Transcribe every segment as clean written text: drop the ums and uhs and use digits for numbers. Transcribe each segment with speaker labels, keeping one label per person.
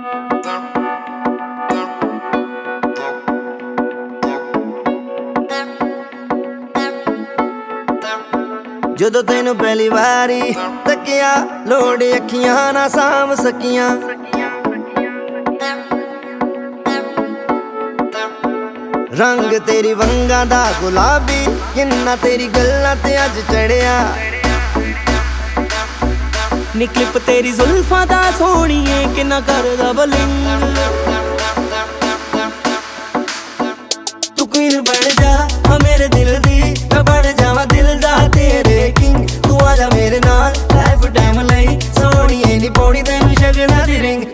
Speaker 1: ਜਦੋਂ ਤੈਨੂੰ ਪਹਿਲੀ ਵਾਰੀ ਤੱਕਿਆ ਲੋੜ ਅੱਖੀਆਂ ਨਾ ਸਾਂਭ ਸਕੀਆਂ। रंग तेरी वंगा दा गुलाबी किन्ना तेरी गल्लां ते अज चढ़िया।
Speaker 2: नी क्लिप तेरी जुल्फां दा सोहणीए किन्ना करदा बलिंग।
Speaker 1: तू क्वीन बन जा हाँ मेरे दिल दी, मैं बन जावां दिल दा तेरे किंग। तू आजा मेरे नाल लाइफ टाइम लई, सोहणीए नी पौनी तैनूं शगना दी रिंग।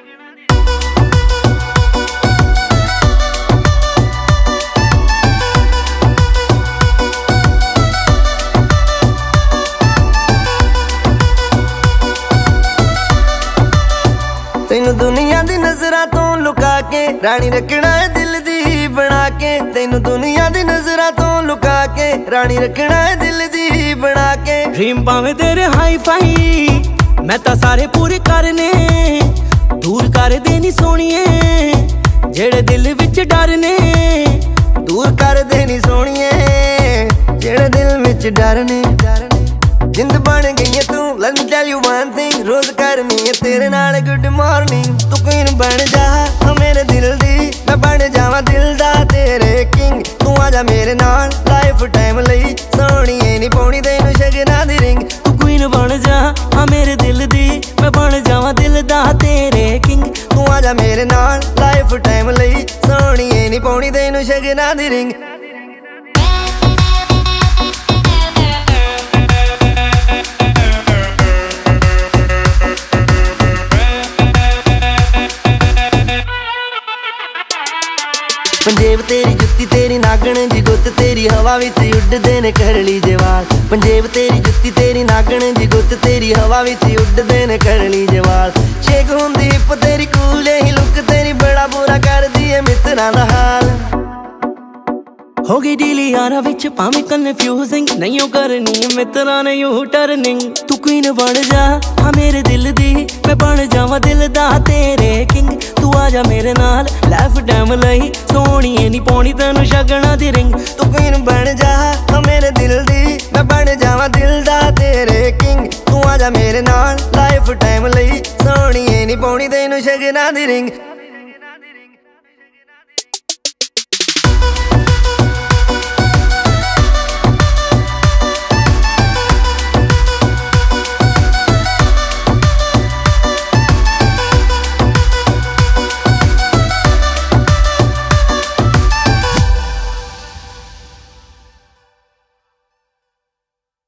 Speaker 1: तैनू दुनिया दी नजरां तो लुका के रानी रखना है दिल दी बना के। तैनू दुनिया दी नजरां तो लुका के रानी रखना है दिल दी बना के।
Speaker 2: ड्रीम पावे तेरे हाई फाई मैं तां सारे पूरे करने, दूर कर देनी सोहणीए जेड़े दिल विच डर ने।
Speaker 1: दूर कर देनी सोहणीए जेड़े दिल विच डर ने। जिंद बन गई है तू let me tell you one thing, रोज करनी है तेरे नाल गुड मॉर्निंग। तू क्वीन बन जा हाँ मेरे दिल दी, मैं बन जावां दिल दा तेरे किंग। तू आजा मेरे नाल लाइफ टाइम लई, सोहणीए नी पौनी तैनूं शगना दी रिंग।
Speaker 2: तू क्वीन बन जा हाँ मेरे दिल दी, मैं बन जावां दिल दा तेरे किंग।
Speaker 1: तू आजा मेरे नाल लाइफ टाइम लई, सोहणीए नी पौनी तैनूं शगना दी रिंग। पंजेब तेरी जुत्ती तेरी नागण जी गुत्त तेरी हवा विच उड्डदे ने करली जे वाल। पंजेब तेरी जुत्ती तेरी नागण जी गुत्त तेरी हवा विच उड्डदे ने करली जे वाल। शेक हुंदी हिप तेरी कूल ही लुक तेरी बड़ा बुरा कर दी है मित्तरां दा हाल।
Speaker 2: हो गई डील यारा विच भावें कन्फ्यूजिंग, नहीं ओ करनी मित्तरां ने यू टर्निंग। तू क्वीन बन जा हाँ मेरे दिल दी, मैं बन जावां दिल दा तेरे किंग। तू आजा मेरे नाल लाइफ टाइम लई, सोहणीए नी पौनी तैनूं शगना दी रिंग।
Speaker 1: तू क्वीन बन जा हाँ मेरे दिल दी, मैं बन जावां दिल दा तेरे किंग। तू आजा मेरे नाल लाइफ टाइम लई, सोहणीए नी पौनी तैनूं शगना दी रिंग।